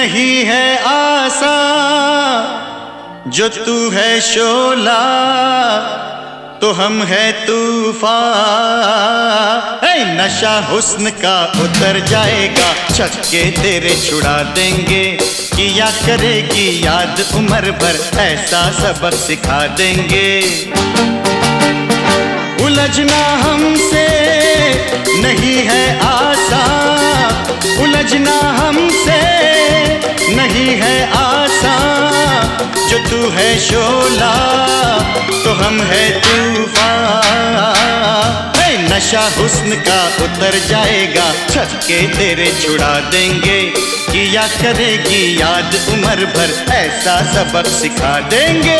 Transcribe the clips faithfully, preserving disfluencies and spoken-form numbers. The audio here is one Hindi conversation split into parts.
नहीं है आसान जो तू है शोला तो हम है तूफान। ऐ नशा हुस्न का उतर जाएगा, छक्के तेरे छुड़ा देंगे। किया करेगी याद उम्र भर, ऐसा सबक सिखा देंगे। उलझना हमसे नहीं है आसान, उलझना हमसे नहीं है आसान जो तू है शोला तो हम है तूफान। ऐ नशा हुस्न का उतर जाएगा, छक्के तेरे छुड़ा देंगे। किया करेगी याद उम्र भर, ऐसा सबक सिखा देंगे।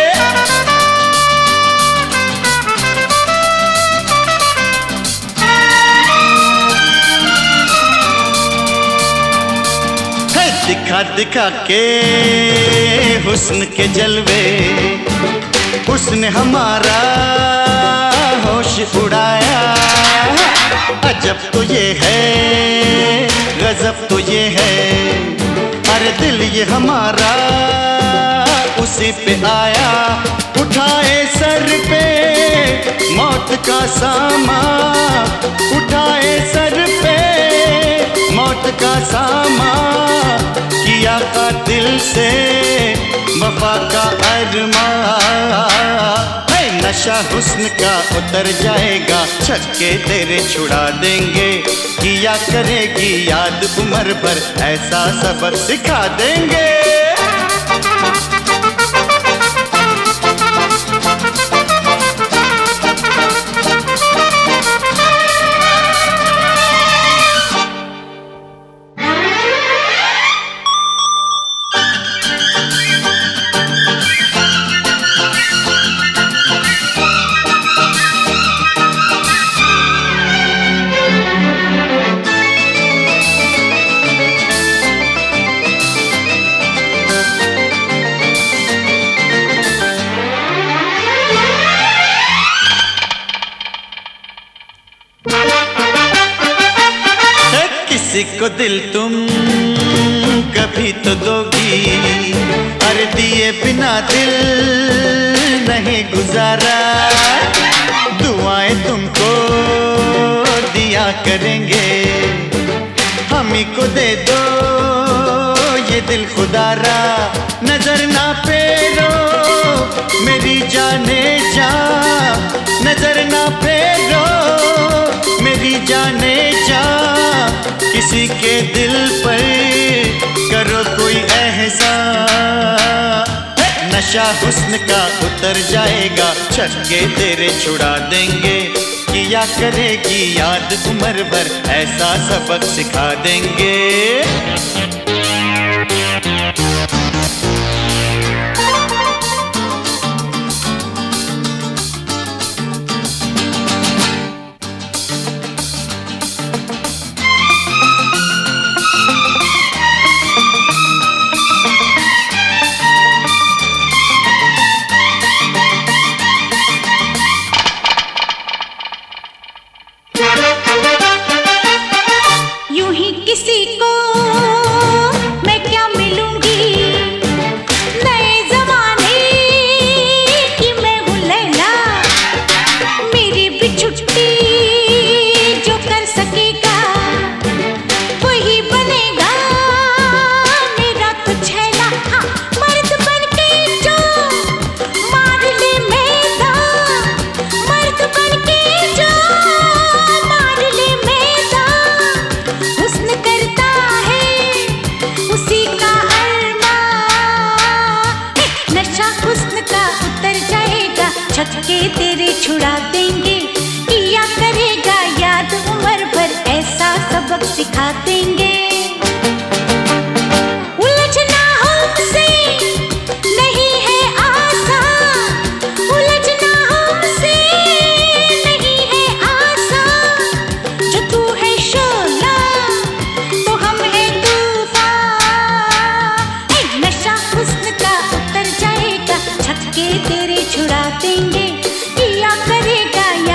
दिखा दिखा के हुस्न के जलवे, उसने हमारा होश उड़ाया। अजब तो ये है, गजब तो ये है, अरे दिल ये हमारा उसी पे आया। उठाए सर पे मौत का सामान, उठाए सर पे मौत का सामान। किया का दिल से वफा का अरमान। है नशा हुस्न का उतर जाएगा, छक्के तेरे छुड़ा देंगे। किया करेगी याद उम्र भर, ऐसा सबक सिखा देंगे। किसी को दिल तुम कभी तो दोगी, अरे दिए बिना दिल नहीं गुजारा। दुआएं तुमको दिया करेंगे, हम ही को दे दो ये दिल खुदारा। नजर ना फेरो मेरी जाने जा, नजर ना फेरो मेरी जाने जा। किसी के दिल पर करो कोई एहसान। नशा हुस्न का उतर जाएगा, छक्के तेरे छुड़ा देंगे। किया करेगी याद उम्र भर, ऐसा सबक सिखा देंगे। किसी को मैं क्या मिलूंगी, नए जमाने की मैं हूँ लैला। मेरी भी छुट्टी जो कर सकेगा वही बनेगा मेरा तो छैला। हाँ, मर्द बनके जो मार ले मैदान, मर्द बनके जो मार ले मैदान। हुस्न करता है उसी का अरमान। नशा हुस्न का उतर जाएगा, छक्के तेरे छुड़ा देंगे। किया करेगा याद उम्र भर, ऐसा सबक सिखा देंगे। उलझना हमसे नहीं है आसान, उलझना हमसे नहीं है आसान जो तू है शोला तो हम है तूफान। नशा हुस्न का उतर जाएगा, छक्के तेरे छुड़ा देंगे। किया करेगा